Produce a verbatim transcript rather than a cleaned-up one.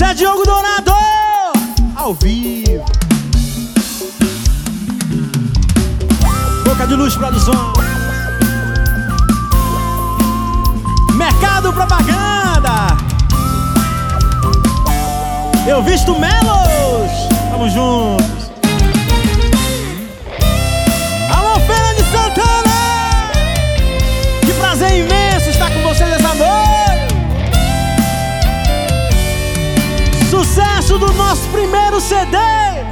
Zé Diogo Dourado, ao vivo. Boca de Luz Produção. Mercado Propaganda. Eu Visto Melos. Tamo juntos. Alô, Feira de Santana. Que prazer imenso estar com vocês essa noite. Sucesso do nosso primeiro C D.